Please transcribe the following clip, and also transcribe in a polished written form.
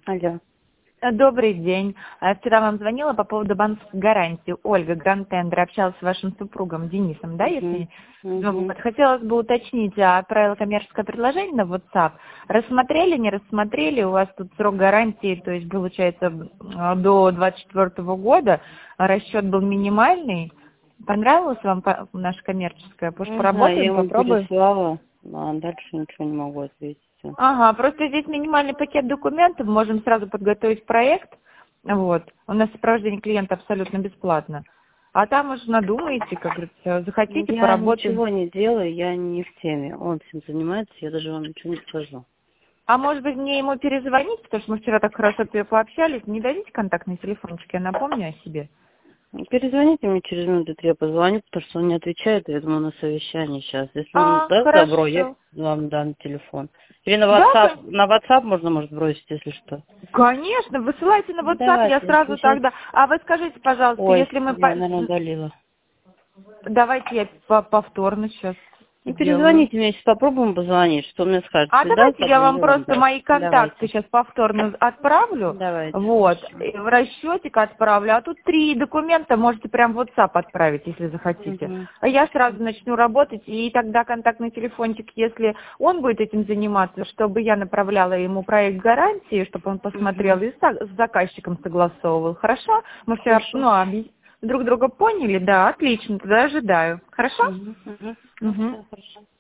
Алло. Добрый день. Вчера вам звонила по поводу банковской гарантии. Ольга, Гранд-тендер, общалась с вашим супругом Денисом, да, если? Вот. Хотелось бы уточнить, отправила коммерческое предложение на WhatsApp. Рассмотрели, не рассмотрели? У вас тут срок гарантии, то есть получается до 2024 года. Расчет был минимальный. Понравилось вам наша коммерческая? Потому что Я поработаем, ему попробуем. переслала, а дальше ничего не могу ответить. Ага, просто здесь минимальный пакет документов, можем сразу подготовить проект. Вот. У нас сопровождение клиента абсолютно бесплатно. А там уже надумаете, как говорится, захотите, Я поработаем. ничего не делаю, я не в теме. Он всем занимается, я даже вам ничего не скажу. А может быть мне ему перезвонить, потому что мы вчера так хорошо пообщались. Не дадите контактный телефончик, я напомню о себе. Перезвоните мне через минуты 3, я позвоню, потому что он не отвечает, я думаю, на совещании сейчас. Если он даст добро, я Хорошо. вам дам телефон. Или на Да, WhatsApp можно, может, бросить, если что. конечно, высылайте на WhatsApp, я Давайте, если сразу сейчас... тогда. А вы скажите, пожалуйста, Ой, если мы... я, наверное, удалила. Давайте я повторно сейчас Ну, сделаю. перезвоните мне, если попробуем позвонить, что он мне скажет, А если даст давайте я добро, вам я вам просто дам. мои контакты Давайте. сейчас повторно отправлю. Давайте, Вот. хорошо. И в расчетик отправлю. А тут 3 документа можете прям в WhatsApp отправить, если захотите. Угу. А я сразу начну работать, и тогда контактный телефончик, если он будет этим заниматься, чтобы я направляла ему проект гарантии, чтобы он посмотрел и с заказчиком согласовывал. Хорошо? Мы все Хорошо. друг друга поняли? Да, отлично, тогда ожидаю. Хорошо? Угу. Угу. Все хорошо.